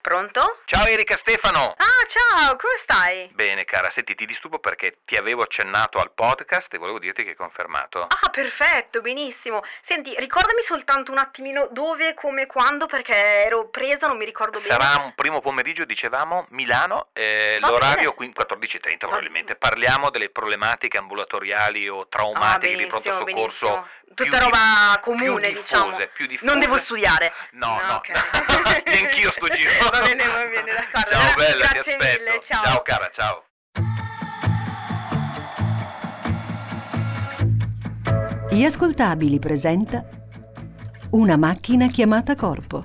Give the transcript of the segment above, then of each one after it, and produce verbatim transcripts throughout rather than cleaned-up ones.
Pronto? Ciao Erika, Stefano! Ah, ciao, come stai? Bene cara, senti, ti disturbo perché ti avevo accennato al podcast e volevo dirti che è confermato. Ah, perfetto, benissimo. Senti, ricordami soltanto un attimino dove, come, quando, perché ero presa, non mi ricordo bene. Sarà un primo pomeriggio, dicevamo, Milano, eh, Va l'orario bene. qui quattordici e trenta Va- probabilmente. Parliamo delle problematiche ambulatoriali o traumatiche Ah, di pronto benissimo, soccorso. benissimo. più Tutta di- roba più comune, diffuse, diciamo. più diffuse. Non devo studiare. No, no, ok. neanch'io sto giro. Va bene, va bene, d'accordo. Ciao Allora, bella, ti grazie aspetto. mille, ciao. Ciao cara, ciao. Gli Ascoltabili presenta Una macchina chiamata corpo.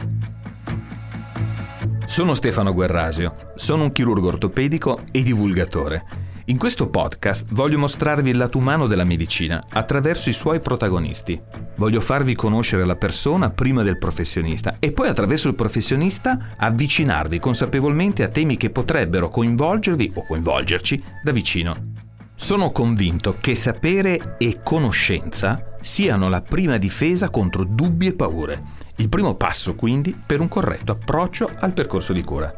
Sono Stefano Guerrasio, sono un chirurgo ortopedico e divulgatore. In questo podcast voglio mostrarvi il lato umano della medicina attraverso i suoi protagonisti. Voglio farvi conoscere la persona prima del professionista e poi attraverso il professionista avvicinarvi consapevolmente a temi che potrebbero coinvolgervi o coinvolgerci da vicino. Sono convinto che sapere e conoscenza siano la prima difesa contro dubbi e paure. Il primo passo, quindi, per un corretto approccio al percorso di cura.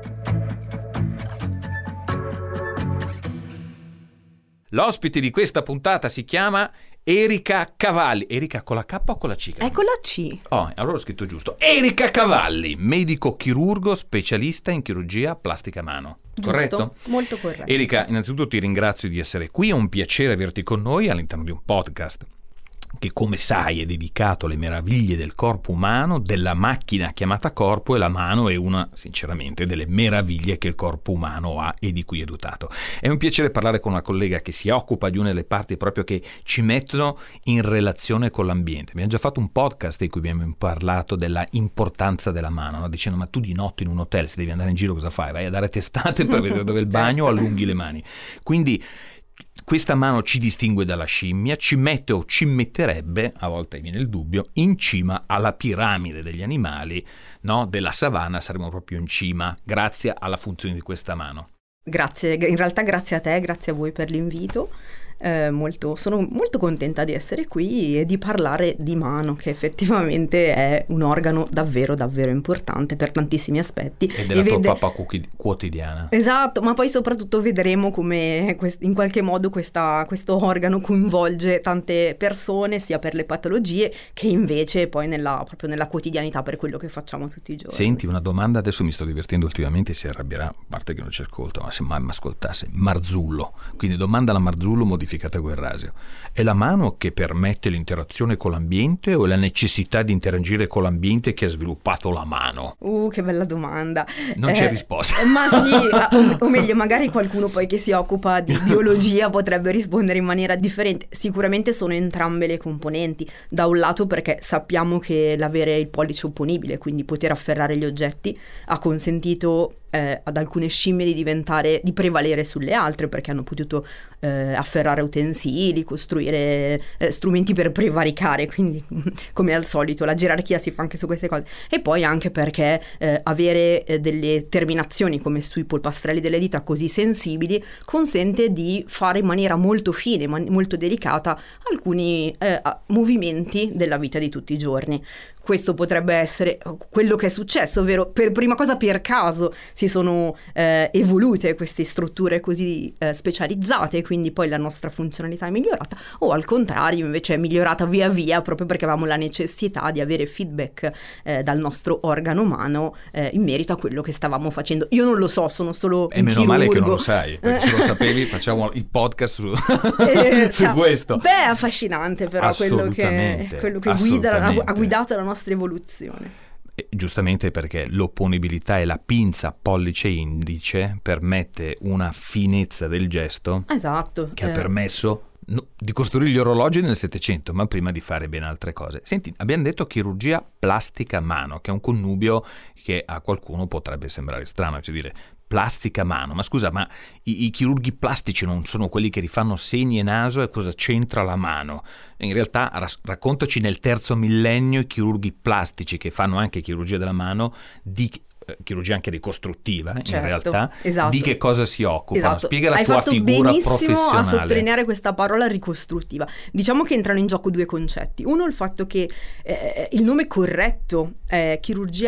L'ospite di questa puntata si chiama Erika Cavalli. Erika con la K o con la C? È con la C. Oh, allora ho scritto giusto. Erika Cavalli, medico chirurgo specialista in chirurgia plastica a mano. Giusto, Corretto? molto corretto. Erika, innanzitutto ti ringrazio di essere qui, è un piacere averti con noi all'interno di un podcast che, come sai, è dedicato alle meraviglie del corpo umano, della macchina chiamata corpo, e la mano è una, sinceramente, delle meraviglie che il corpo umano ha e di cui è dotato. È un piacere parlare con una collega che si occupa di una delle parti proprio che ci mettono in relazione con l'ambiente. Abbiamo già fatto un podcast in cui abbiamo parlato della importanza della mano, no? Dicendo: ma tu di notte in un hotel, se devi andare in giro, cosa fai? Vai a dare testate per vedere dove è il bagno o allunghi le mani? Quindi questa mano ci distingue dalla scimmia, ci mette o ci metterebbe, a volte viene il dubbio, in cima alla piramide degli animali, no? Della savana saremo proprio in cima, grazie alla funzione di questa mano. Grazie, in realtà grazie a te, grazie a voi per l'invito. Eh, molto, sono molto contenta di essere qui e di parlare di mano, che effettivamente è un organo davvero davvero importante per tantissimi aspetti. E della e tua vede... papà quotidiana. Esatto, ma poi soprattutto vedremo come quest- in qualche modo questa, questo organo coinvolge tante persone, sia per le patologie che invece poi nella, proprio nella quotidianità, per quello che facciamo tutti i giorni. Senti, una domanda, adesso mi sto divertendo ultimamente, si arrabbierà, a parte che non ci ascolta, ma se mai mi ascoltasse, Marzullo. Quindi domanda alla Marzullo modificata a Guerrasio. È la mano che permette l'interazione con l'ambiente o è la necessità di interagire con l'ambiente che ha sviluppato la mano? Uh, che bella domanda. Non Eh, c'è risposta. Ma sì, o, o meglio, magari qualcuno poi che si occupa di biologia potrebbe rispondere in maniera differente. Sicuramente sono entrambe le componenti. Da un lato perché sappiamo che l'avere il pollice opponibile, quindi poter afferrare gli oggetti, ha consentito eh, ad alcune scimmie di diventare, di prevalere sulle altre, perché hanno potuto eh, afferrare utensili, costruire eh, strumenti per prevaricare, quindi come al solito la gerarchia si fa anche su queste cose. E poi anche perché eh, avere eh, delle terminazioni come sui polpastrelli delle dita così sensibili consente di fare in maniera molto fine, man- molto delicata alcuni eh, movimenti della vita di tutti i giorni. Questo potrebbe essere quello che è successo, ovvero per prima cosa per caso si sono eh, evolute queste strutture così eh, specializzate, quindi poi la nostra funzionalità è migliorata, o al contrario invece è migliorata via via proprio perché avevamo la necessità di avere feedback eh, dal nostro organo umano eh, in merito a quello che stavamo facendo. Io non lo so, sono solo E un meno chirurgo. male che non lo sai, perché se lo sapevi facciamo il podcast su, Eh, su cioè, questo. Beh, è affascinante però quello che, Assolutamente, quello che guida, ha, assolutamente. ha guidato la nostra evoluzione. E giustamente perché l'opponibilità e la pinza pollice-indice permette una finezza del gesto Esatto. che eh. ha permesso no, di costruire gli orologi nel Settecento, ma prima di fare ben altre cose. Senti, abbiamo detto chirurgia plastica a mano, che è un connubio che a qualcuno potrebbe sembrare strano, cioè dire plastica a mano, ma scusa, ma i, i chirurghi plastici non sono quelli che rifanno segni e naso, e cosa c'entra la mano? In realtà ras- raccontaci nel terzo millennio i chirurghi plastici che fanno anche chirurgia della mano, di eh, chirurgia anche ricostruttiva, eh, Certo, in realtà, esatto. di che cosa si occupano? Esatto. Spiega la Hai tua fatto figura benissimo professionale. a sottolineare questa parola ricostruttiva. Diciamo che entrano in gioco due concetti. Uno, il fatto che eh, il nome corretto è chirurgia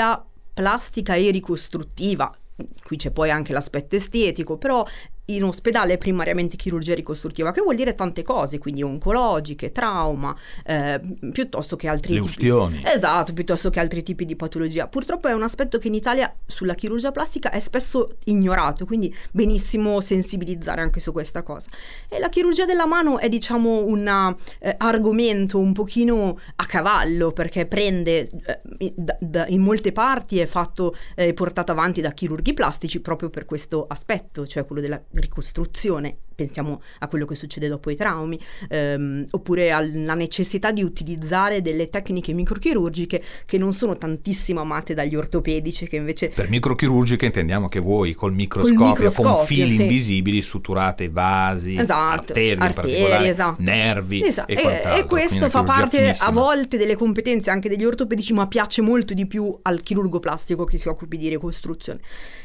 plastica e ricostruttiva. Qui c'è poi anche l'aspetto estetico, però in ospedale è primariamente chirurgia ricostruttiva, che vuol dire tante cose, quindi oncologiche, trauma, eh, piuttosto che altri le tipi. ustioni. Esatto, piuttosto che altri tipi di patologia. Purtroppo è un aspetto che in Italia sulla chirurgia plastica è spesso ignorato, quindi benissimo sensibilizzare anche su questa cosa. E la chirurgia della mano è, diciamo, un eh, argomento un pochino a cavallo, perché prende eh, da, da, in molte parti è fatto e eh, portato avanti da chirurghi plastici proprio per questo aspetto, cioè quello della ricostruzione. Pensiamo a quello che succede dopo i traumi, ehm, oppure alla necessità di utilizzare delle tecniche microchirurgiche che non sono tantissimo amate dagli ortopedici, che invece... Per microchirurgica intendiamo che voi col microscopio, microscopio con fili sì. invisibili suturate vasi, esatto, arterie, in arterie, particolare, esatto. nervi esatto. e e, quant'altro. e questo fa parte finissima. a volte delle competenze anche degli ortopedici, ma piace molto di più al chirurgo plastico che si occupi di ricostruzione.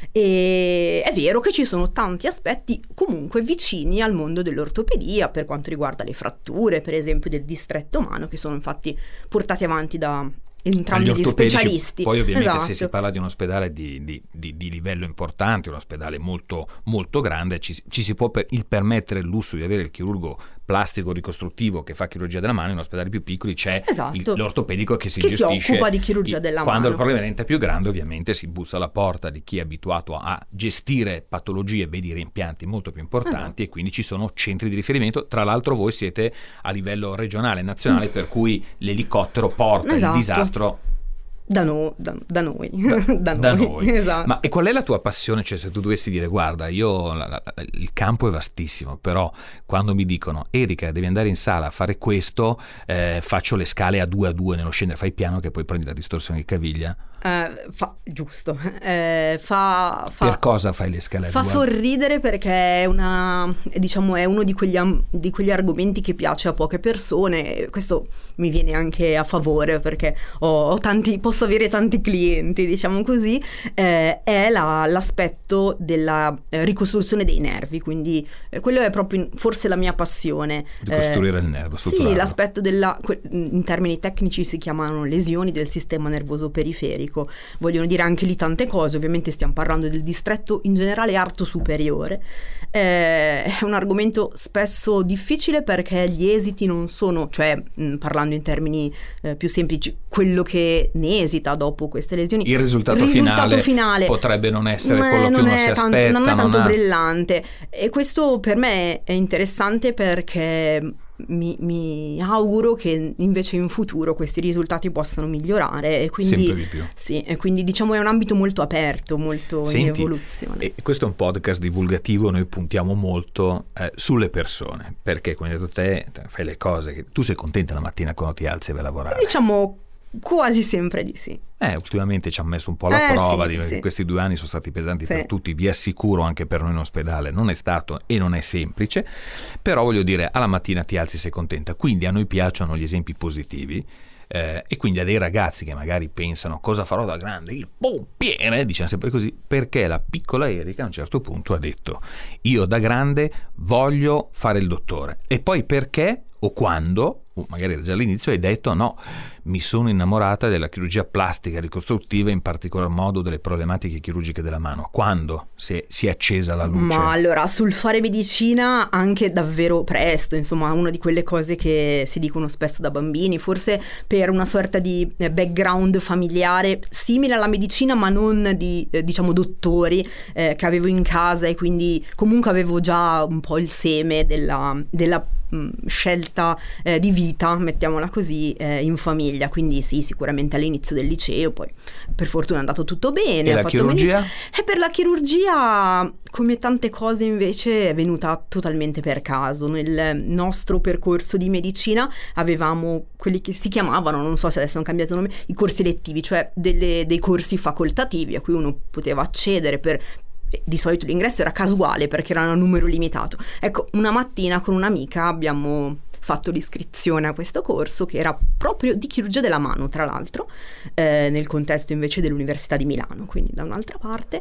E è vero che ci sono tanti aspetti comunque vicini al mondo dell'ortopedia per quanto riguarda le fratture, per esempio del distretto umano, che sono infatti portati avanti da entrambi gli specialisti. Poi ovviamente esatto. se si parla di un ospedale di, di, di, di livello importante, un ospedale molto, molto grande, ci, ci si può per, il permettere il lusso di avere il chirurgo plastico ricostruttivo che fa chirurgia della mano. In ospedali più piccoli c'è esatto. il, l'ortopedico che si che gestisce, si occupa di chirurgia della quando mano. Quando il problema diventa più grande ovviamente si bussa alla porta di chi è abituato a gestire patologie, vedi rimpianti molto più importanti, esatto. E quindi ci sono centri di riferimento. Tra l'altro voi siete a livello regionale e nazionale, mm. per cui l'elicottero porta esatto. il disastro Da, no, da, da noi, da, da da noi. noi. Esatto. Ma e qual è la tua passione? Cioè, se tu dovessi dire, guarda, io la, la, il campo è vastissimo, però quando mi dicono Erika devi andare in sala a fare questo, eh, faccio le scale a due a due nello scendere, fai piano che poi prendi la distorsione di caviglia. Eh, fa, giusto, eh, fa, fa per cosa fai le scale a fa due? sorridere perché è una, diciamo, è uno di quegli, di quegli argomenti che piace a poche persone. Questo mi viene anche a favore perché ho, ho tanti, posso avere tanti clienti, diciamo così. Eh, è la, l'aspetto della eh, ricostruzione dei nervi, quindi eh, quello è proprio forse la mia passione. Ricostruire eh, il nervo, sì, l'aspetto della, in termini tecnici si chiamano lesioni del sistema nervoso periferico. Vogliono dire anche lì tante cose, ovviamente stiamo parlando del distretto in generale arto superiore. Eh, è un argomento spesso difficile perché gli esiti non sono, cioè mh, parlando in termini eh, più semplici, quello che ne esita dopo queste lesioni. Il risultato, il risultato finale, finale potrebbe non essere eh, quello che uno si tanto, aspetta. non è tanto non ha... brillante, e questo per me è interessante perché Mi, mi auguro che invece in futuro questi risultati possano migliorare e quindi, sempre di più. Sì, e quindi diciamo è un ambito molto aperto, molto Senti, in evoluzione. E questo è un podcast divulgativo, noi puntiamo molto eh, sulle persone, perché come hai detto te, fai le cose che tu sei contenta la mattina quando ti alzi e vai a lavorare. Diciamo quasi sempre di sì. Eh, ultimamente ci ha messo un po' la eh, prova, sì, di, sì. questi due anni sono stati pesanti sì. per tutti, vi assicuro anche per noi in ospedale non è stato e non è semplice, però voglio dire, alla mattina ti alzi e sei contenta, quindi a noi piacciono gli esempi positivi, eh, e quindi a dei ragazzi che magari pensano cosa farò da grande, il pompiere, diciamo sempre così, perché la piccola Erika a un certo punto ha detto io da grande voglio fare il dottore, e poi perché o quando, o magari era già all'inizio, hai detto no, mi sono innamorata della chirurgia plastica ricostruttiva, in particolar modo delle problematiche chirurgiche della mano. Quando si è, si è accesa la luce? Ma allora, sul fare medicina anche davvero presto, insomma, una di quelle cose che si dicono spesso da bambini, forse per una sorta di background familiare simile alla medicina, ma non di, eh, diciamo, dottori eh, che avevo in casa, e quindi comunque avevo già un po' il seme della, della mh, scelta eh, di vita, mettiamola così, eh, in famiglia. Quindi sì, sicuramente all'inizio del liceo, poi per fortuna è andato tutto bene. E ho la fatto chirurgia? medicina. E per la chirurgia, come tante cose invece, è venuta totalmente per caso. Nel nostro percorso di medicina avevamo quelli che si chiamavano, non so se adesso hanno cambiato nome, i corsi elettivi, cioè delle, dei corsi facoltativi a cui uno poteva accedere per... Di solito l'ingresso era casuale perché era un numero limitato. Ecco, una mattina con un'amica abbiamo fatto l'iscrizione a questo corso, che era proprio di chirurgia della mano, tra l'altro, eh, nel contesto invece dell'Università di Milano, quindi da un'altra parte,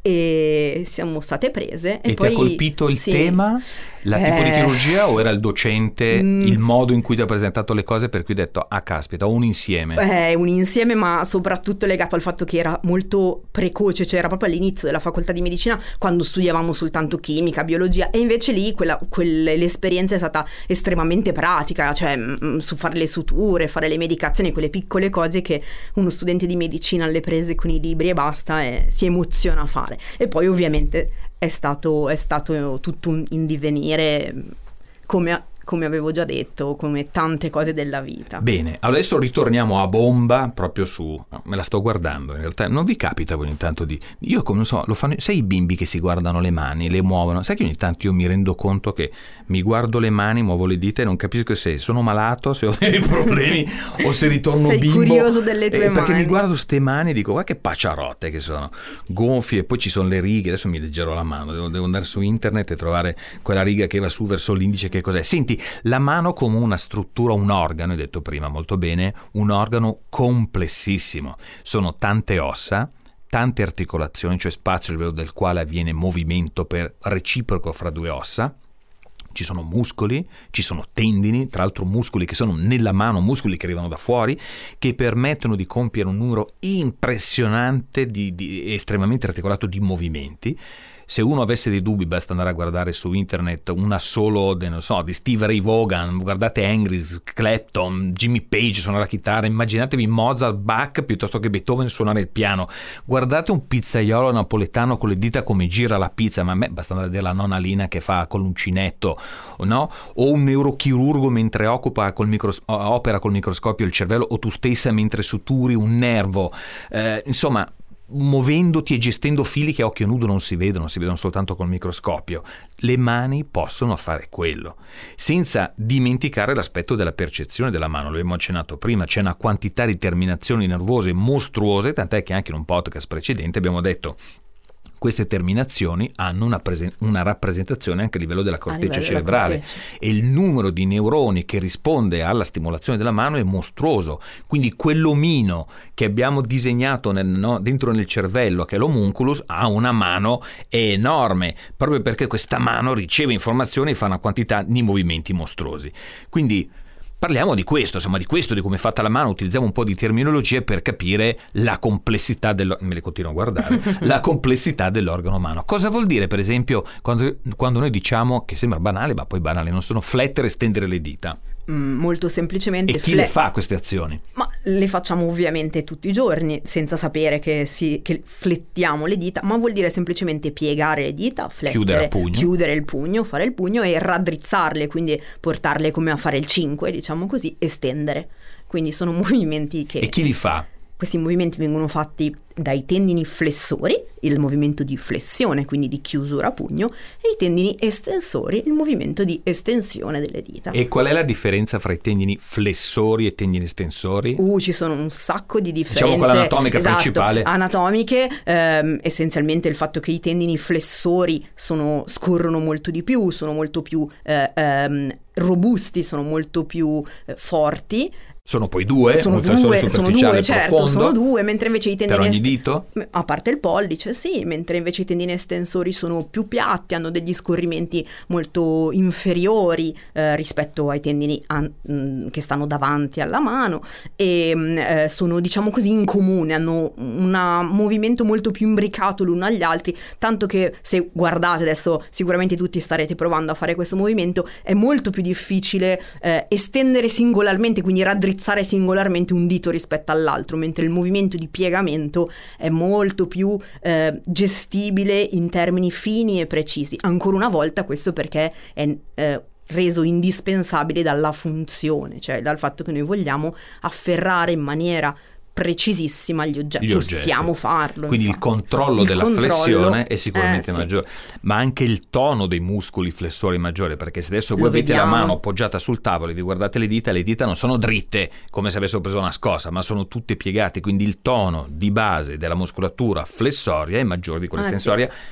e siamo state prese. E, e poi, ti ha colpito il sì, tema, la tipo eh, di chirurgia, o era il docente, mm, il modo in cui ti ha presentato le cose per cui hai detto, ah caspita, ho un insieme? È un insieme, ma soprattutto legato al fatto che era molto precoce, cioè era proprio all'inizio della facoltà di medicina, quando studiavamo soltanto chimica, biologia, e invece lì quella, quelle, l'esperienza è stata estremamente pratica, cioè mh, su fare le suture, fare le medicazioni, quelle piccole cose che uno studente di medicina alle prese con i libri e basta e si emoziona a fare. E poi ovviamente è stato, è stato tutto un in divenire, come come avevo già detto, come tante cose della vita. Bene, adesso ritorniamo a bomba proprio su, me la sto guardando in realtà, non vi capita ogni tanto di, io come non so, lo fanno, sai i bimbi che si guardano le mani, le muovono, sai che ogni tanto io mi rendo conto che mi guardo le mani, muovo le dita e non capisco se sono malato, se ho dei problemi o se ritorno Sei bimbo. curioso delle tue eh, mani. Perché mi guardo ste mani e dico, guarda che pacciarotte che sono, gonfie, e poi ci sono le righe, adesso mi leggerò la mano, devo, devo andare su internet e trovare quella riga che va su verso l'indice, che cos'è. Senti, la mano come una struttura, un organo, hai detto prima molto bene, un organo complessissimo. Sono tante ossa, tante articolazioni, cioè spazio a livello del quale avviene movimento per reciproco fra due ossa. Ci sono muscoli, ci sono tendini, tra l'altro muscoli che sono nella mano, muscoli che arrivano da fuori, che permettono di compiere un numero impressionante, di, di, estremamente articolato di movimenti. Se uno avesse dei dubbi basta andare a guardare su internet una solo, non so, di Steve Ray Vaughan, guardate Angry, Clapton, Jimmy Page suonare la chitarra, immaginatevi Mozart, Bach piuttosto che Beethoven suonare il piano, guardate un pizzaiolo napoletano con le dita come gira la pizza, ma a me basta andare a vedere la nonna Lina che fa con l'uncinetto, no? O un neurochirurgo mentre occupa col micros- opera col microscopio il cervello, o tu stessa mentre suturi un nervo, eh, insomma, muovendoti e gestendo fili che a occhio nudo non si vedono, si vedono soltanto col microscopio. Le mani possono fare quello, senza dimenticare l'aspetto della percezione della mano. Lo abbiamo accennato prima, c'è una quantità di terminazioni nervose mostruose, tant'è che anche in un podcast precedente abbiamo detto queste terminazioni hanno una, presen- una rappresentazione anche a livello della corteccia cerebrale, corteccia. E il numero di neuroni che risponde alla stimolazione della mano è mostruoso. Quindi quell'omino che abbiamo disegnato nel, no, dentro nel cervello, che è l'homunculus, ha una mano enorme, proprio perché questa mano riceve informazioni e fa una quantità di movimenti mostruosi. Quindi parliamo di questo, insomma, di questo, di come è fatta la mano. Utilizziamo un po' di terminologie per capire la complessità del, me le continuo a guardare, la complessità dell'organo umano. Cosa vuol dire, per esempio, quando, quando noi diciamo, che sembra banale, ma poi banale non sono, flettere e stendere le dita? Mm, molto semplicemente. E chi fle- le fa queste azioni? Ma le facciamo ovviamente tutti i giorni, senza sapere che, si, che flettiamo le dita, ma vuol dire semplicemente piegare le dita, flettere, chiudere a pugno. chiudere il pugno, fare il pugno e raddrizzarle, quindi portarle come a fare il cinque, diciamo così, e stendere. Quindi sono movimenti che... E chi li fa? Questi movimenti vengono fatti dai tendini flessori, il movimento di flessione, quindi di chiusura a pugno, e i tendini estensori, il movimento di estensione delle dita. E qual è la differenza fra i tendini flessori e tendini estensori? Uh, ci sono un sacco di differenze. Diciamo quella anatomica esatto, principale. Anatomiche, ehm, essenzialmente il fatto che i tendini flessori sono, scorrono molto di più, sono molto più eh, ehm, robusti, sono molto più eh, forti. Sono poi due, sono un flessore due, sono superficiale due, e certo, profondo. sono due, mentre invece i tendini per ogni est- dito? a parte il pollice, sì, mentre invece i tendini estensori sono più piatti, hanno degli scorrimenti molto inferiori eh, rispetto ai tendini an- mh, che stanno davanti alla mano e mh, eh, sono, diciamo così, in comune, hanno un movimento molto più imbricato l'uno agli altri, tanto che se guardate adesso sicuramente tutti starete provando a fare questo movimento, è molto più difficile eh, estendere singolarmente, quindi raddrizzare singolarmente un dito rispetto all'altro, mentre il movimento di piegamento è molto più eh, gestibile in termini fini e precisi. Ancora una volta questo perché è eh, reso indispensabile dalla funzione, cioè dal fatto che noi vogliamo afferrare in maniera precisissima gli oggetti, gli oggetti. Possiamo farlo. Quindi infatti. il controllo il della controllo, flessione è sicuramente eh, sì. maggiore, ma anche il tono dei muscoli flessori è maggiore, perché se adesso voi Lo avete vediamo. la mano appoggiata sul tavolo e vi guardate le dita, le dita non sono dritte come se avessero preso una scossa, ma sono tutte piegate, quindi il tono di base della muscolatura flessoria è maggiore di quella Ah, estensoria. sì.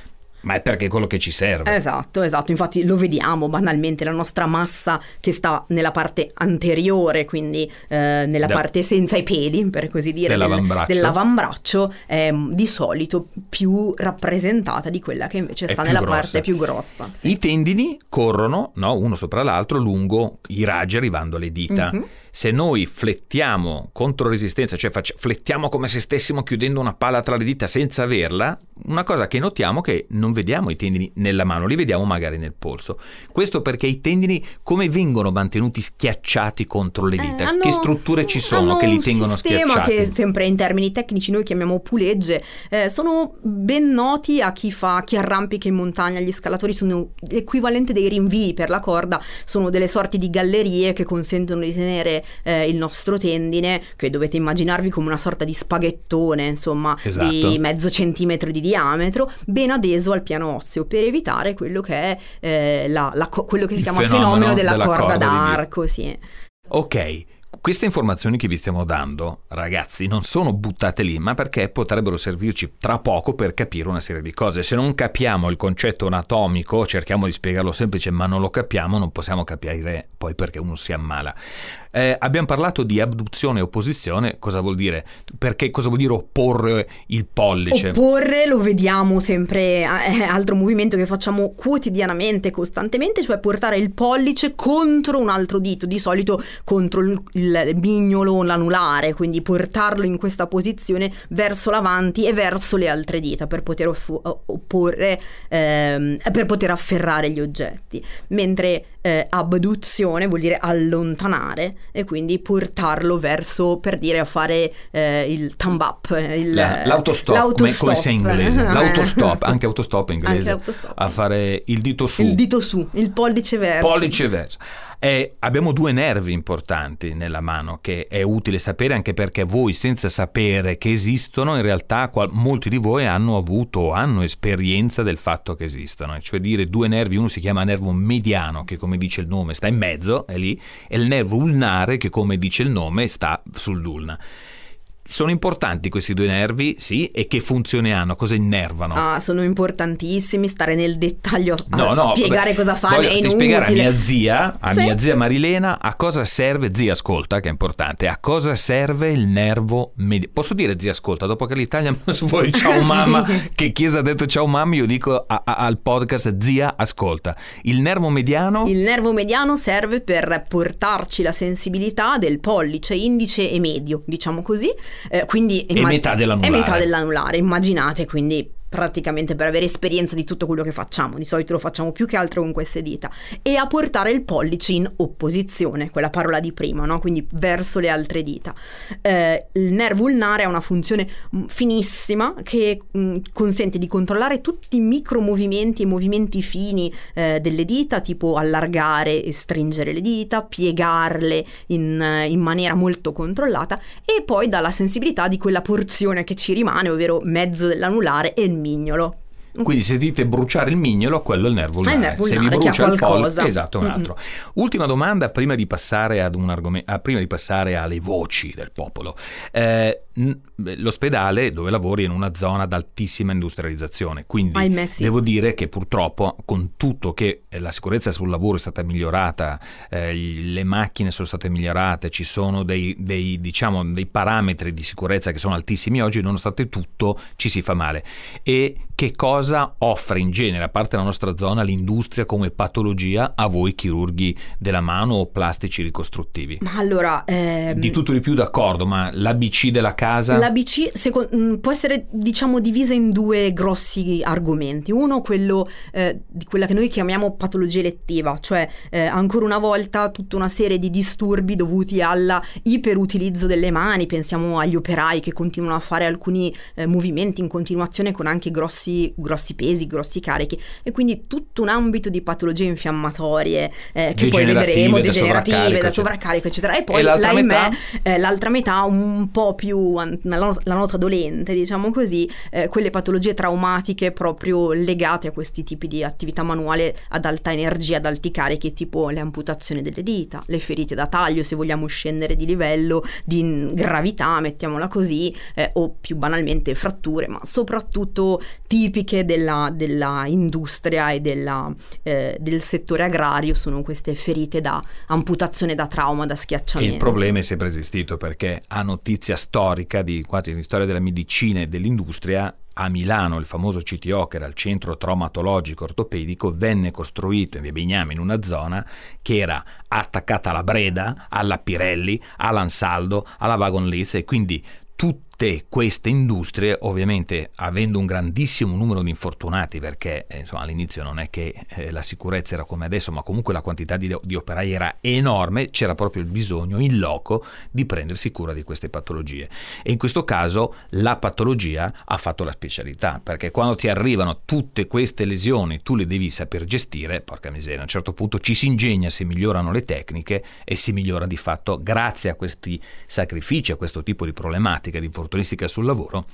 Ma è perché è quello che ci serve. Esatto, esatto, infatti lo vediamo banalmente, la nostra massa che sta nella parte anteriore, quindi eh, nella Da- parte senza i peli, per così dire, del- Dell'avambraccio. dell'avambraccio, è mm, di solito più rappresentata di quella che invece È sta più nella grossa. parte più grossa. sì. I tendini corrono, no, uno sopra l'altro lungo i raggi arrivando alle dita. Mhm. Se noi flettiamo contro resistenza, cioè faccia- flettiamo come se stessimo chiudendo una palla tra le dita senza averla, una cosa che notiamo è che non vediamo i tendini nella mano, li vediamo magari nel polso. Questo perché i tendini come vengono mantenuti schiacciati contro le Eh, dita? hanno- che strutture ci sono hanno che li un tengono sistema schiacciati? che sempre in termini tecnici noi chiamiamo pulegge, eh, sono ben noti a chi fa, chi arrampica in montagna. Gli scalatori sono l'equivalente dei rinvii per la corda, sono delle sorti di gallerie che consentono di tenere eh, il nostro tendine, che dovete immaginarvi come una sorta di spaghettone, insomma, Esatto. di mezzo centimetro di diametro, ben adeso al piano osseo, per evitare quello che è eh, la- la co- quello che si Il chiama fenomeno fenomeno della, della corda, corda di via. d'arco, sì. Ok, queste informazioni che vi stiamo dando, ragazzi, non sono buttate lì, ma perché potrebbero servirci tra poco per capire una serie di cose. Se non capiamo il concetto anatomico, cerchiamo di spiegarlo semplice, ma non lo capiamo, non possiamo capire poi perché uno si ammala. Eh, abbiamo parlato di abduzione e opposizione. Cosa vuol dire? Perché cosa vuol dire opporre il pollice? Opporre lo vediamo sempre, è altro movimento che facciamo quotidianamente, costantemente, cioè portare il pollice contro un altro dito, di solito contro il, il mignolo, l'anulare, quindi portarlo in questa posizione verso l'avanti e verso le altre dita per poter off- opporre, ehm, per poter afferrare gli oggetti. Mentre eh, abduzione vuol dire allontanare e quindi portarlo verso, per dire, a fare eh, il thumb up, il, La- l'autostop, come, come sia in inglese. L'autostop, anche autostop in inglese. Anche autostop. A fare il dito su. Il dito su, il pollice verso. Pollice verso. E abbiamo due nervi importanti nella mano che è utile sapere, anche perché voi, senza sapere che esistono, in realtà qual- molti di voi hanno avuto o hanno esperienza del fatto che esistono, e cioè dire due nervi. Uno si chiama nervo mediano, che come dice il nome sta in mezzo, è lì, e il nervo ulnare, che come dice il nome sta sull'ulna. Sono importanti questi due nervi, sì, e che funzione hanno? Cosa innervano? Ah, sono importantissimi, stare nel dettaglio a No, no, spiegare vabbè, cosa fanno voglio è ti inutile. spiegare a mia zia, a Sì. mia zia Marilena, a cosa serve, zia ascolta, che è importante, a cosa serve il nervo mediano. Posso dire zia ascolta, dopo che l'Italia ha messo fuori ciao mamma, che Chiesa ha detto ciao mamma, io dico a- a- al podcast zia ascolta. Il nervo mediano? Il nervo mediano serve per portarci la sensibilità del pollice, indice e medio, diciamo così. Eh, quindi E metà dell'anulare. E metà dell'anulare, immaginate, quindi praticamente per avere esperienza di tutto quello che facciamo, di solito lo facciamo più che altro con queste dita, e a portare il pollice in opposizione, quella parola di prima, no? Quindi verso le altre dita. Eh, il nervo ulnare ha una funzione mh, finissima che mh, consente di controllare tutti i micromovimenti e movimenti fini eh, delle dita, tipo allargare e stringere le dita, piegarle in, eh, in maniera molto controllata, e poi dà la sensibilità di quella porzione che ci rimane, ovvero mezzo dell'anulare e il mignolo. Quindi se dite bruciare il mignolo, quello è il nervo ulnare. il nervo se vi ulnare, che ha brucia il pollice, qualcosa. esatto, un altro. Ultima domanda prima di passare ad un argomento, ah, prima di passare alle voci del popolo. Eh, n- l'ospedale dove lavori è in una zona ad altissima industrializzazione, quindi Ahimè, sì. devo dire che purtroppo, con tutto che la sicurezza sul lavoro è stata migliorata, eh, le macchine sono state migliorate, ci sono dei, dei, diciamo, dei parametri di sicurezza che sono altissimi oggi, nonostante tutto ci si fa male. E che cosa offre in genere, a parte la nostra zona, l'industria come patologia a voi chirurghi della mano o plastici ricostruttivi? Ma allora, ehm, Di tutto di più, d'accordo, ma l'A B C della casa? l'A B C seco- mh, può essere, diciamo, divisa in due grossi argomenti. Uno, quello eh, di quella che noi chiamiamo patologia elettiva, cioè eh, ancora una volta tutta una serie di disturbi dovuti alla iperutilizzo delle mani. Pensiamo agli operai che continuano a fare alcuni eh, movimenti in continuazione con anche grossi grossi pesi, grossi carichi, e quindi tutto un ambito di patologie infiammatorie eh, che poi vedremo, da degenerative, sovraccarico, da eccetera. sovraccarico, eccetera. E poi E l'altra l'ahimè, metà? eh, l'altra metà un po' più più la, la nota dolente, diciamo così, eh, quelle patologie traumatiche proprio legate a questi tipi di attività manuale ad alta energia, ad alti carichi, tipo le amputazioni delle dita, le ferite da taglio, se vogliamo scendere di livello di gravità, mettiamola così, eh, o più banalmente fratture, ma soprattutto tipiche della, della industria e della, eh, del settore agrario, sono queste ferite da amputazione, da trauma, da schiacciamento. E il problema è sempre esistito, perché a notizia storica di quasi di storia della medicina e dell'industria, a Milano il famoso C T O, che era il centro traumatologico ortopedico, venne costruito in via Bignami, in una zona che era attaccata alla Breda, alla Pirelli, all'Ansaldo, alla Wagon Leeds, e quindi tutte queste industrie, ovviamente avendo un grandissimo numero di infortunati, perché eh, insomma all'inizio non è che eh, la sicurezza era come adesso, ma comunque la quantità di, di operai era enorme, c'era proprio il bisogno in loco di prendersi cura di queste patologie, e in questo caso la patologia ha fatto la specialità, perché quando ti arrivano tutte queste lesioni tu le devi saper gestire. Porca miseria, a un certo punto ci si ingegna, si migliorano le tecniche e si migliora di fatto grazie a questi sacrifici, a questo tipo di problematica di infortunistica sul lavoro,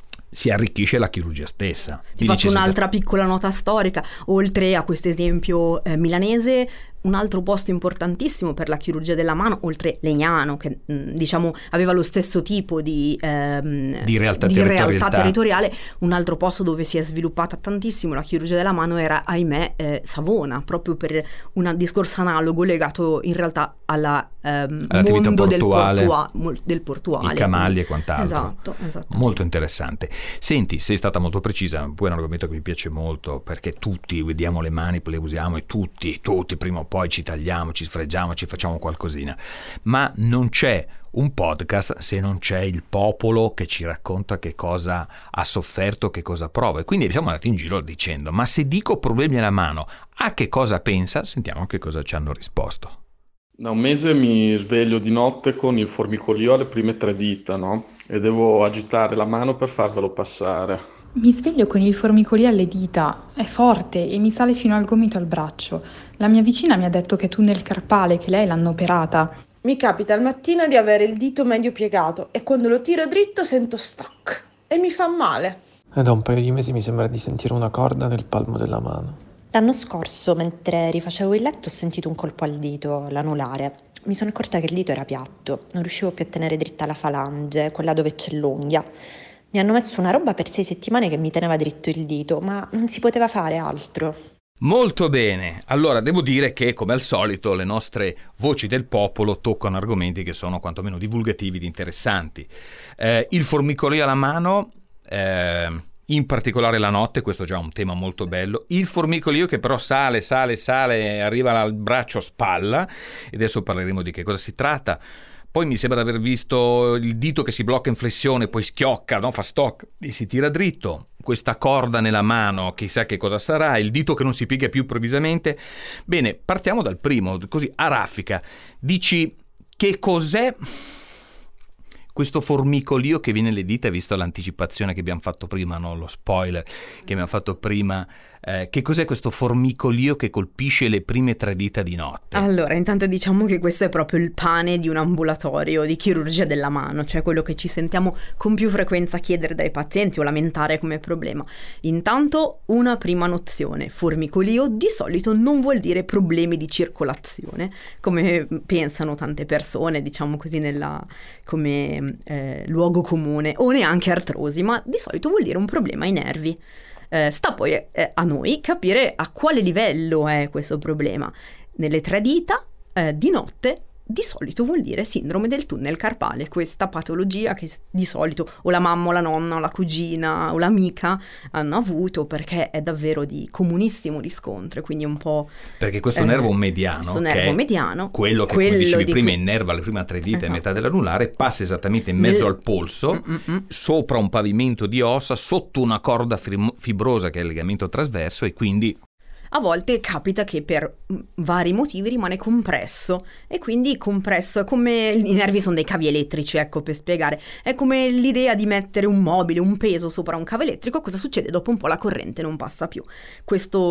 si arricchisce la chirurgia stessa. Ti faccio un'altra piccola nota storica, oltre a questo esempio eh, milanese. Un altro posto importantissimo per la chirurgia della mano, oltre Legnano, che mh, diciamo aveva lo stesso tipo di, ehm, di, realtà, di realtà territoriale, un altro posto dove si è sviluppata tantissimo la chirurgia della mano era, ahimè, eh, Savona, proprio per un discorso analogo legato in realtà alla ehm, mondo del, portua- del portuale. I canali e quant'altro. Esatto, esatto. Molto interessante. Senti, sei stata molto precisa, poi è un argomento che mi piace molto, perché tutti vediamo le mani, le usiamo, e tutti, tutti prima o poi ci tagliamo, ci sfregiamo, ci facciamo qualcosina, ma non c'è un podcast se non c'è il popolo che ci racconta che cosa ha sofferto, che cosa prova. E quindi siamo andati in giro dicendo: ma se dico problemi alla mano, a che cosa pensa? Sentiamo che cosa ci hanno risposto. Da un mese mi sveglio di notte con il formicolio alle prime tre dita, no? E devo agitare la mano per farvelo passare. Mi sveglio con il formicolio alle dita, è forte e mi sale fino al gomito al braccio. La mia vicina mi ha detto che è tunnel carpale, che lei l'hanno operata. Mi capita al mattino di avere il dito medio piegato e quando lo tiro dritto sento stacco e mi fa male. E da un paio di mesi mi sembra di sentire una corda nel palmo della mano. L'anno scorso, mentre rifacevo il letto, ho sentito un colpo al dito, l'anulare. Mi sono accorta che il dito era piatto, non riuscivo più a tenere dritta la falange, quella dove c'è l'unghia. Mi hanno messo una roba per sei settimane che mi teneva dritto il dito, ma non si poteva fare altro. Molto bene, allora devo dire che come al solito le nostre voci del popolo toccano argomenti che sono quantomeno divulgativi ed interessanti. Eh, il formicolio alla mano, eh, in particolare la notte, questo è già un tema molto bello. Il formicolio che però sale, sale, sale, arriva al braccio spalla, e adesso parleremo di che cosa si tratta. Poi mi sembra di aver visto il dito che si blocca in flessione, poi schiocca, no? Fa stop e si tira dritto. Questa corda nella mano, chissà che cosa sarà, il dito che non si piega più improvvisamente. Bene, partiamo dal primo, così a raffica. Dici, che cos'è questo formicolio che viene alle dita, visto l'anticipazione che abbiamo fatto prima, no? Lo spoiler che abbiamo fatto prima. Eh, che cos'è questo formicolio che colpisce le prime tre dita di notte? Allora, intanto diciamo che questo è proprio il pane di un ambulatorio di chirurgia della mano, cioè quello che ci sentiamo con più frequenza chiedere dai pazienti o lamentare come problema. Intanto, una prima nozione: formicolio di solito non vuol dire problemi di circolazione, come pensano tante persone, diciamo così, nella, come eh, luogo comune, o neanche artrosi, ma di solito vuol dire un problema ai nervi. Eh, sta poi eh, a noi capire a quale livello è questo problema. Nelle tre dita, eh, di notte, di solito vuol dire sindrome del tunnel carpale, questa patologia che di solito o la mamma o la nonna o la cugina o l'amica hanno avuto, perché è davvero di comunissimo riscontro, quindi un po'... Perché questo eh, nervo mediano, questo che nervo è mediano, quello che, quello come dicevi di prima, cui... innerva le prime tre dita, esatto, e metà dell'anulare, passa esattamente in mezzo Nel... al polso, Mm-mm. sopra un pavimento di ossa, sotto una corda fibro- fibrosa che è il legamento trasverso, e quindi... A volte capita che per vari motivi rimane compresso, e quindi compresso è come i nervi sono dei cavi elettrici, ecco, per spiegare, è come l'idea di mettere un mobile, un peso sopra un cavo elettrico. Cosa succede? Dopo un po' la corrente non passa più. Questo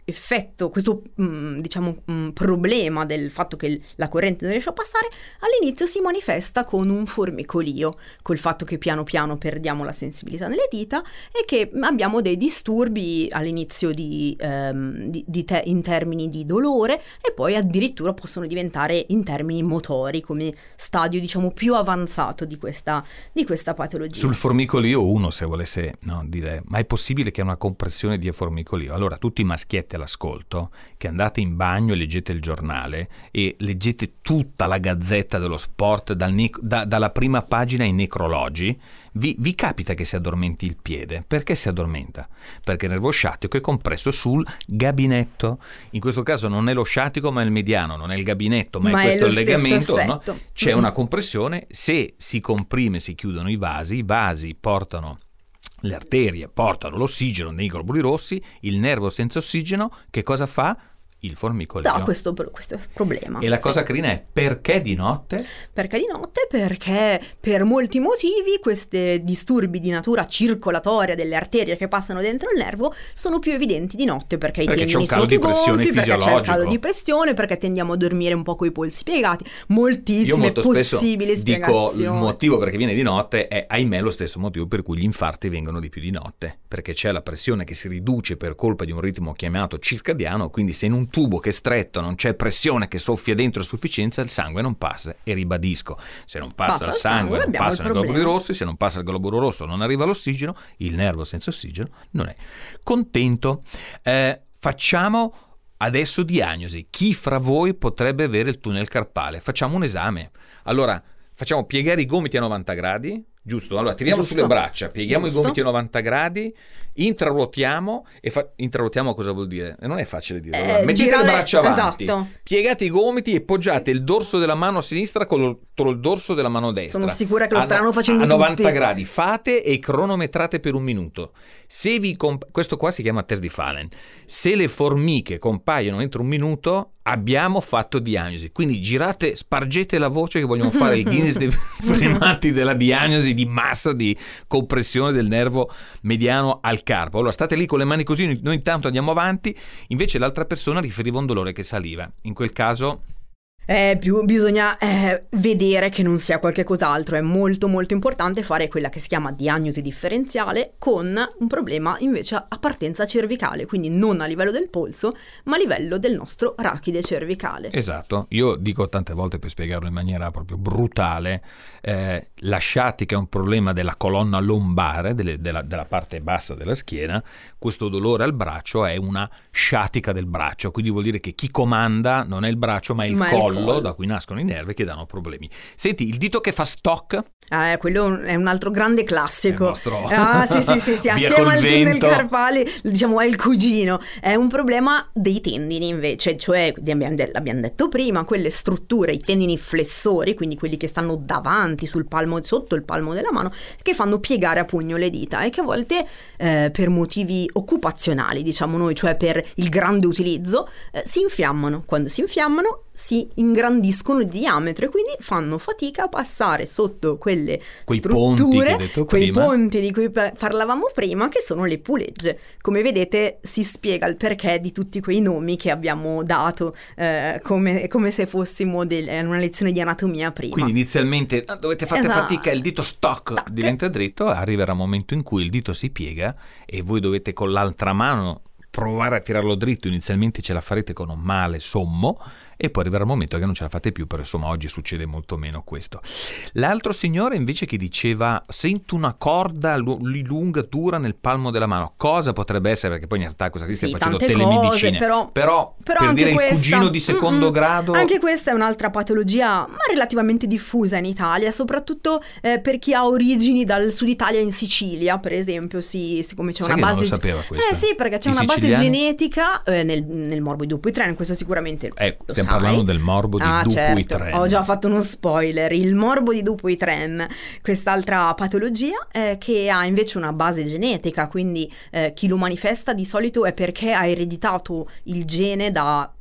effetto, questo mh, diciamo mh, problema del fatto che la corrente non riesce a passare, all'inizio si manifesta con un formicolio, col fatto che piano piano perdiamo la sensibilità nelle dita e che abbiamo dei disturbi all'inizio di, ehm, di, di te- in termini di dolore e poi addirittura possono diventare in termini motori come stadio diciamo più avanzato di questa, di questa patologia. Sul formicolio uno, se volesse no, dire, ma è possibile che una compressione dia formicolio? Allora tutti i maschietti all'ascolto, che andate in bagno e leggete il giornale e leggete tutta la gazzetta dello sport dal ne- da, dalla prima pagina ai necrologi, vi, vi capita che si addormenti il piede. Perché si addormenta? Perché il nervo sciatico è compresso sul gabinetto. In questo caso non è lo sciatico ma è il mediano, non è il gabinetto ma, ma è questo è il legamento, no? C'è mm. una compressione, se si comprime si chiudono i vasi, i vasi portano le arterie, portano l'ossigeno nei globuli rossi, il nervo senza ossigeno che cosa fa? Il formicolio. Da questo, questo problema. E la sì. cosa carina è perché di notte? Perché di notte? Perché per molti motivi questi disturbi di natura circolatoria delle arterie che passano dentro il nervo sono più evidenti di notte perché, perché i tendini sono più gonfi, perché c'è il calo di pressione, perché tendiamo a dormire un po' coi polsi piegati, moltissime possibili spiegazioni. Dico il motivo perché viene di notte è ahimè lo stesso motivo per cui gli infarti vengono di più di notte, perché c'è la pressione che si riduce per colpa di un ritmo chiamato circadiano, quindi se in un tubo che è stretto non c'è pressione che soffia dentro a sufficienza, il sangue non passa. E ribadisco, se non passa, passa il sangue, sangue non passa i globuli rossi, se non passa il globulo rosso non arriva l'ossigeno, il nervo senza ossigeno non è contento. Eh, facciamo adesso diagnosi. Chi fra voi potrebbe avere il tunnel carpale? Facciamo un esame. Allora, facciamo piegare i gomiti a novanta gradi, giusto? Allora, tiriamo giusto. sulle braccia, pieghiamo giusto. i gomiti a novanta gradi, intraruotiamo e fa... intraruotiamo cosa vuol dire? Non è facile dire. Allora, eh, mettete girare... le braccia avanti, esatto. piegate i gomiti e poggiate il dorso della mano sinistra contro il dorso della mano destra. Sono sicura che lo staranno a, facendo a novanta tutti. gradi. Fate e cronometrate per un minuto. Se vi comp... questo qua si chiama test di Fallen. Se le formiche compaiono entro un minuto, abbiamo fatto diagnosi. Quindi girate, spargete la voce che vogliamo fare il Guinness dei primati della diagnosi di massa di compressione del nervo mediano al carpo. Allora state lì con le mani così, noi intanto andiamo avanti. Invece l'altra persona riferiva un dolore che saliva. In quel caso Eh, più bisogna eh, vedere che non sia qualche cos'altro. È molto molto importante fare quella che si chiama diagnosi differenziale con un problema invece a partenza cervicale, quindi non a livello del polso ma a livello del nostro rachide cervicale. Esatto, io dico tante volte per spiegarlo in maniera proprio brutale, eh, la sciatica è un problema della colonna lombare, delle, della, della parte bassa della schiena. Questo dolore al braccio è una sciatica del braccio, quindi vuol dire che chi comanda non è il braccio ma è il ma collo, il collo da cui nascono i nervi che danno problemi. Senti, il dito che fa stock? Eh, quello è un altro grande classico. Nostro... Ah, sì, sì, sì, sì. Assieme al tunnel carpale, diciamo, è il cugino. È un problema dei tendini invece, cioè, l'abbiamo detto prima, quelle strutture, i tendini flessori, quindi quelli che stanno davanti sul palmo, sotto il palmo della mano, che fanno piegare a pugno le dita e che a volte eh, per motivi occupazionali, diciamo noi, cioè per il grande utilizzo, eh, si infiammano. Quando si infiammano si ingrandiscono di diametro e quindi fanno fatica a passare sotto quelle quei strutture, ponti che quei prima. ponti di cui parlavamo prima, che sono le pulegge. Come vedete si spiega il perché di tutti quei nomi che abbiamo dato, eh, come, come se fossimo del, una lezione di anatomia prima. Quindi inizialmente dovete fare esatto. fatica, il dito stock Tac. diventa dritto, arriverà un momento in cui il dito si piega e voi dovete con l'altra mano provare a tirarlo dritto. Inizialmente ce la farete con un male sommo e poi arriverà il momento che non ce la fate più, però insomma oggi succede molto meno questo. L'altro signore invece che diceva sento una corda lì lunga dura nel palmo della mano, cosa potrebbe essere? Perché poi in realtà questa qui sì, stiamo facendo cose, telemedicine, però, però, però per dire questa, il cugino di secondo mm-mm, grado, anche questa è un'altra patologia ma relativamente diffusa in Italia, soprattutto eh, per chi ha origini dal sud Italia, in Sicilia per esempio, sì, siccome c'è Sai una che base non lo sapeva questa? eh sì, perché c'è I una siciliani? base genetica eh, nel, nel morbo di Dupuytren, questo sicuramente eh, lo stiamo sai. parlando del morbo di ah, Dupuytren. Certo. Ho già fatto uno spoiler, il morbo di Dupuytren, quest'altra patologia eh, che ha invece una base genetica, quindi eh, chi lo manifesta di solito è perché ha ereditato il gene da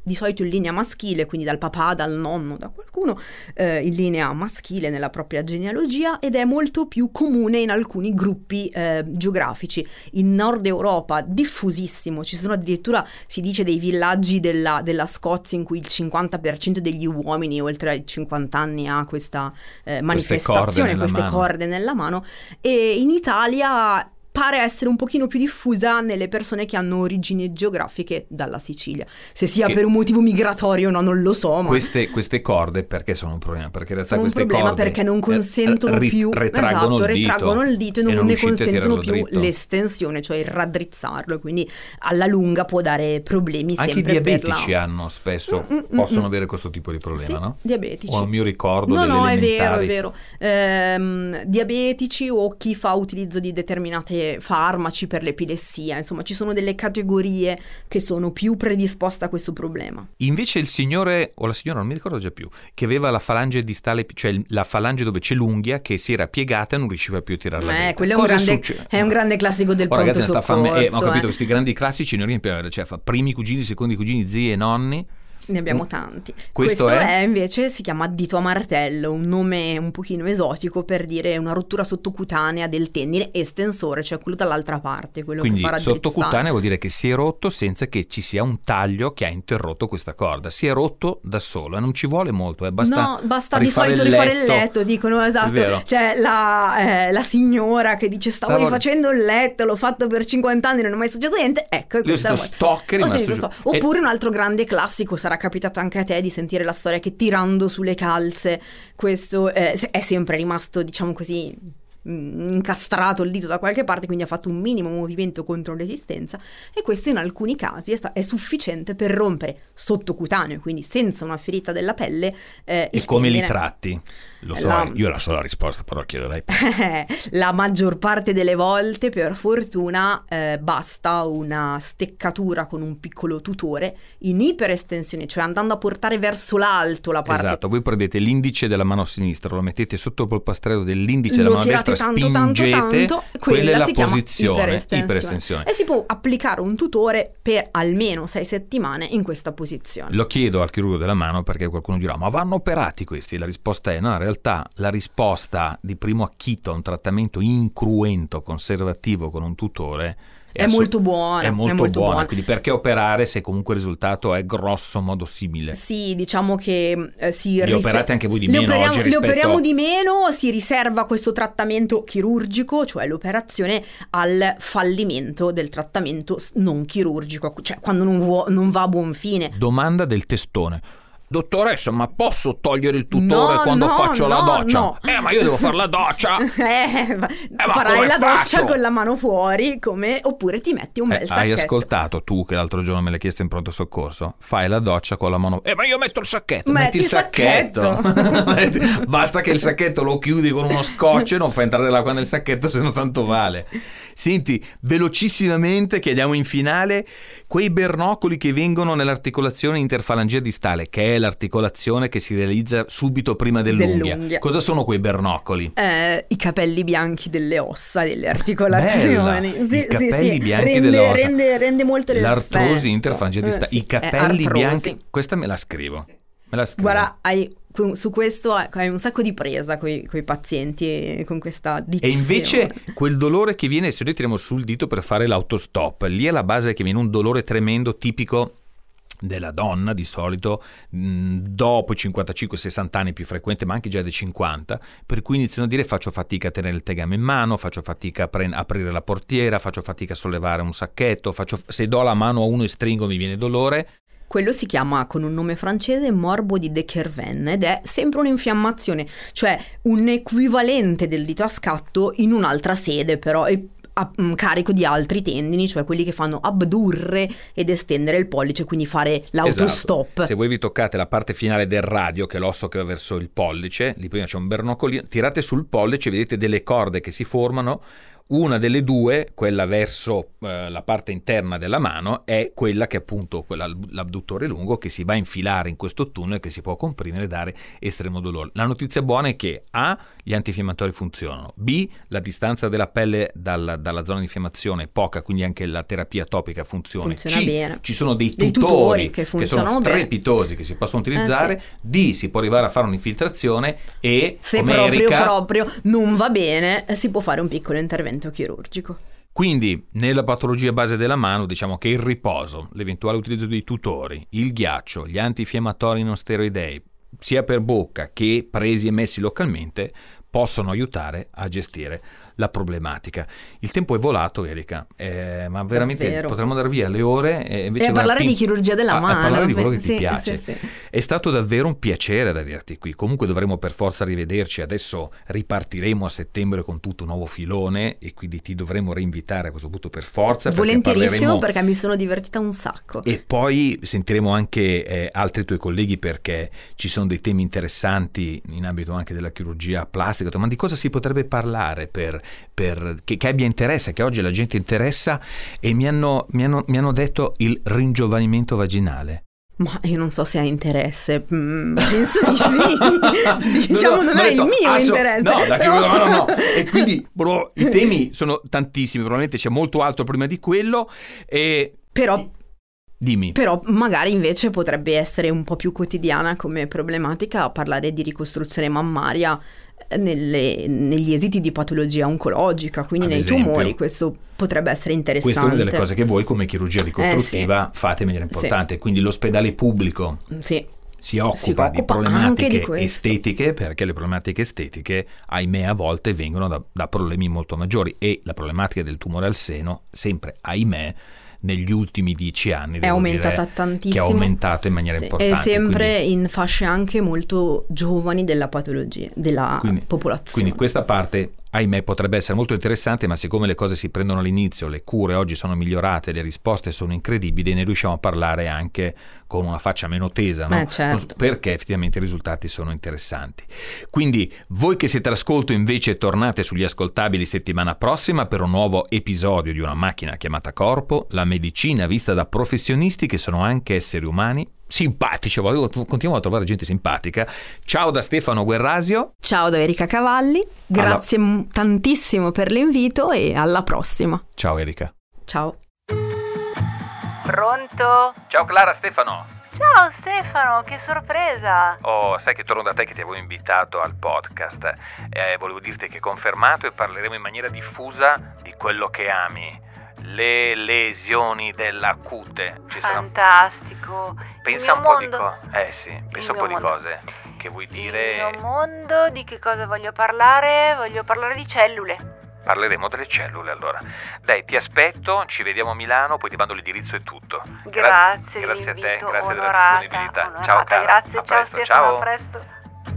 di solito in linea maschile, quindi dal papà, dal nonno, da qualcuno eh, in linea maschile nella propria genealogia, ed è molto più comune in alcuni gruppi eh, geografici. In Nord Europa diffusissimo, ci sono addirittura, si dice, dei villaggi della, della Scozia in cui il cinquanta per cento degli uomini oltre ai cinquanta anni ha questa eh, manifestazione, queste corde, corde nella mano, e in Italia pare essere un pochino più diffusa nelle persone che hanno origini geografiche dalla Sicilia. Se sia che per un motivo migratorio o no, non lo so. Ma queste, queste corde perché sono un problema? Perché in realtà sono un queste problema corde perché non consentono ri- più retraggono, esatto, il dito retraggono il dito e non, e non ne riuscite a consentono tirarlo più dritto. l'estensione, cioè il raddrizzarlo, e quindi alla lunga può dare problemi. Anche i sempre diabetici per la... hanno spesso, Mm, mm, possono mm. avere questo tipo di problema, Sì, no? diabetici. O a mio ricordo No, delle no, è vero, elementari. è vero. Ehm, diabetici o chi fa utilizzo di determinate farmaci per l'epilessia, insomma, ci sono delle categorie che sono più predisposte a questo problema. Invece il signore, o la signora, non mi ricordo già più, che aveva la falange distale, cioè la falange dove c'è l'unghia, che si era piegata e non riusciva più a tirarla Eh, dritta. quello è un, Cosa grande, succede? è un grande classico del Oh, pronto ragazzi, sta soccorso. fame, eh, ma ho capito, eh. questi grandi classici noi riempiamo, cioè fa primi cugini, secondi cugini, zii e nonni. Ne abbiamo tanti. Questo Questo è? è invece, si chiama dito a martello, un nome un pochino esotico per dire una rottura sottocutanea del tendine estensore, cioè quello dall'altra parte, quello Quindi che fa raddrizzare. sottocutanea vuol dire che si è rotto senza che ci sia un taglio che ha interrotto questa corda. Si è rotto da solo e non ci vuole molto, eh. basta No, basta di rifare solito il rifare il letto. letto, dicono, È esatto. vero. C'è la, eh, la signora che dice stavo Stavo- rifacendo il letto, l'ho fatto per cinquanta anni, non è mai successo niente. Ecco, e Io ho questa è la sentito volta. stock, è Ho rimasto sentito giù. stock. Oppure un altro grande classico, sarà capitato anche a te di sentire la storia che tirando sulle calze questo eh, è sempre rimasto, diciamo così, mh, incastrato il dito da qualche parte, quindi ha fatto un minimo movimento contro resistenza, e questo in alcuni casi è, sta- è sufficiente per rompere sottocutaneo, quindi senza una ferita della pelle, eh, E il come li tendine. tratti? Lo so, La- io la so la risposta, però chiedo lei. La maggior parte delle volte, per fortuna, eh, basta una steccatura con un piccolo tutore in iperestensione, cioè andando a portare verso l'alto la parte. Esatto, voi prendete l'indice della mano sinistra, lo mettete sotto il polpastrello dell'indice della Lo mano tirate destra, tanto tanto spingete, tanto, quella è la si chiama posizione, iperestensione. iperestensione. E si può applicare un tutore per almeno sei settimane in questa posizione. Lo chiedo al chirurgo della mano perché qualcuno dirà ma vanno operati questi? La risposta è no, in realtà la risposta di primo acchito a un trattamento incruento conservativo con un tutore È assu- molto buona, è molto, è molto buona, buona. quindi perché operare se comunque il risultato è grosso modo simile? Sì, diciamo che eh, si Li rise- operate anche voi di li meno operiamo, oggi li rispetto- operiamo di meno, si riserva questo trattamento chirurgico, cioè l'operazione, al fallimento del trattamento s- non chirurgico, cioè quando non, vuo- non va a buon fine. Domanda del testone. Dottoressa, ma posso togliere il tutore No, quando no, faccio la no, doccia? no. Eh, ma io devo fare la doccia! Eh, ma farai come la faccio? doccia con la mano fuori, come, oppure ti metti un Eh, bel hai sacchetto. ascoltato tu che l'altro giorno me l'hai chiesto in pronto soccorso? Fai la doccia con la mano. Eh, ma io metto il sacchetto. Metti Metti il il sacchetto. Metti- Basta che il sacchetto lo chiudi con uno scotch e non fai entrare l'acqua nel sacchetto, se no tanto vale. Senti, velocissimamente chiediamo in finale quei bernocoli che vengono nell'articolazione interfalangea distale, che è l'articolazione che si realizza subito prima dell'unghia. Dell'unghia. Cosa sono quei bernocoli? Eh, i capelli bianchi delle ossa, delle articolazioni. Bella, Sì, i sì, capelli sì. bianchi rende, delle ossa. Rende, rende molto l'effetto. L'artrosi interfalangea distale. Eh, sì, I capelli è artrosi. bianchi. Questa me la scrivo. Me la scrivo. Guarda, hai, su questo hai un sacco di presa con i pazienti con questa E dizione. invece quel dolore che viene se noi tiriamo sul dito per fare l'autostop, lì è la base che viene un dolore tremendo tipico della donna di solito mh, dopo i cinquantacinque sessanta anni, più frequente, ma anche già dai cinquanta, per cui iniziano a dire faccio fatica a tenere il tegame in mano, faccio fatica a pre- aprire la portiera, faccio fatica a sollevare un sacchetto, faccio, se do la mano a uno e stringo mi viene dolore. Quello si chiama con un nome francese morbo di de Kerven ed è sempre un'infiammazione, cioè un equivalente del dito a scatto in un'altra sede, però è a mm, carico di altri tendini, cioè quelli che fanno abdurre ed estendere il pollice, quindi fare l'autostop. Esatto. Se voi vi toccate la parte finale del radio, che è l'osso che va verso il pollice, lì prima c'è un bernocolino, tirate sul pollice, vedete delle corde che si formano. Una delle due, quella verso eh, la parte interna della mano, è quella che appunto, quella, l'abduttore lungo, che si va a infilare in questo tunnel che si può comprimere e dare estremo dolore. La notizia buona è che A, gli antinfiammatori funzionano, B, la distanza della pelle dal, dalla zona di infiammazione è poca, quindi anche la terapia topica funziona. Funziona C, bene. ci sono dei Dei tutori, tutori che che sono funzionano bene. strepitosi, che si possono utilizzare. Eh, sì. D, si può arrivare a fare un'infiltrazione e Se come proprio Erika, proprio non va bene, si può fare un piccolo intervento chirurgico. Quindi nella patologia base della mano diciamo che il riposo, l'eventuale utilizzo dei tutori, il ghiaccio, gli antinfiammatori non steroidei, sia per bocca che presi e messi localmente, possono aiutare a gestire la problematica. Il tempo è volato, Erika, eh, ma veramente Davvero. potremmo andare via le ore e invece E a parlare pin- di chirurgia della a, mano. a parlare di quello che Sì, ti piace. sì, sì. È stato davvero un piacere ad averti qui. Comunque dovremo per forza rivederci. Adesso ripartiremo a settembre con tutto un nuovo filone e quindi ti dovremo reinvitare a questo punto per forza. perché Volentierissimo, parleremo... perché mi sono divertita un sacco. E poi sentiremo anche eh, altri tuoi colleghi, perché ci sono dei temi interessanti in ambito anche della chirurgia plastica. Ma di cosa si potrebbe parlare per, per che, che abbia interesse, che oggi la gente interessa? E mi hanno, mi hanno, mi hanno detto il ringiovanimento vaginale. Ma io non so se ha interesse, mm, penso di sì. Diciamo, non è il mio ah, so, interesse. No, da che no, no, no. E quindi bro, i temi sono tantissimi, probabilmente c'è molto altro prima di quello. E Però dimmi. Però magari invece potrebbe essere un po' più quotidiana come problematica parlare di ricostruzione mammaria nelle, negli esiti di patologia oncologica, quindi Ad nei esempio. tumori. Questo potrebbe essere interessante. Questa è una delle cose che voi come chirurgia ricostruttiva Eh, sì. fate in maniera importante. Sì. Quindi l'ospedale pubblico Sì. si occupa, Si di occupa anche problematiche di questo. estetiche, perché le problematiche estetiche, ahimè, a volte vengono da, da problemi molto maggiori, e la problematica del tumore al seno, sempre ahimè, negli ultimi dieci anni È devo aumentata dire, tantissimo. che è aumentato in maniera Sì. importante. E sempre quindi, in fasce anche molto giovani della patologia, della quindi, popolazione. quindi questa parte, ahimè, potrebbe essere molto interessante, ma siccome le cose si prendono all'inizio, le cure oggi sono migliorate, le risposte sono incredibili, ne riusciamo a parlare anche con una faccia meno tesa, no? Eh, certo. Perché effettivamente i risultati sono interessanti. Quindi voi che siete all'ascolto invece tornate sugli ascoltabili settimana prossima per un nuovo episodio di Una macchina chiamata corpo, la medicina vista da professionisti che sono anche esseri umani simpatici. Continuiamo a trovare gente simpatica. Ciao da Stefano Guerrasio. Ciao da Erika Cavalli, grazie alla... tantissimo per l'invito e alla prossima. Ciao Erika. Ciao. Pronto? Ciao Clara, Stefano. Ciao Stefano, che sorpresa! Oh, sai che torno da te che ti avevo invitato al podcast. Eh, volevo dirti che è confermato e parleremo in maniera diffusa di quello che ami. Le lesioni della cute. Ci Fantastico. Sarà... Pensa Il un mio po' mondo. di cose. Eh sì, pensa Il un po' mio di mondo. cose. Che vuoi dire? Il mio mondo, di che cosa voglio parlare? Voglio parlare di cellule. Parleremo delle cellule allora. Dai, ti aspetto, ci vediamo a Milano, poi ti mando l'indirizzo e tutto. Grazie, Gra- grazie a te, dell'invito, grazie della onorata, disponibilità. onorata. Ciao cara, Grazie, a ciao presto, Stefano, ciao. a presto.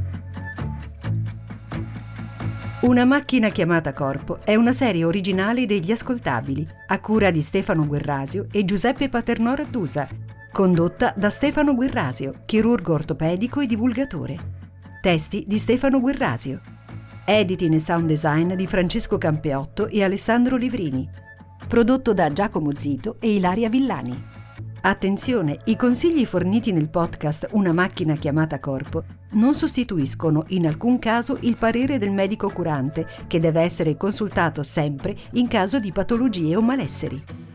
Una macchina chiamata corpo è una serie originale degli Ascoltabili, a cura di Stefano Guerrasio e Giuseppe Paternò Rattusa, condotta da Stefano Guerrasio, chirurgo ortopedico e divulgatore. Testi di Stefano Guerrasio. Editing e sound design di Francesco Campeotto e Alessandro Livrini. Prodotto da Giacomo Zito e Ilaria Villani. Attenzione, i consigli forniti nel podcast Una macchina chiamata corpo non sostituiscono in alcun caso il parere del medico curante, che deve essere consultato sempre in caso di patologie o malesseri.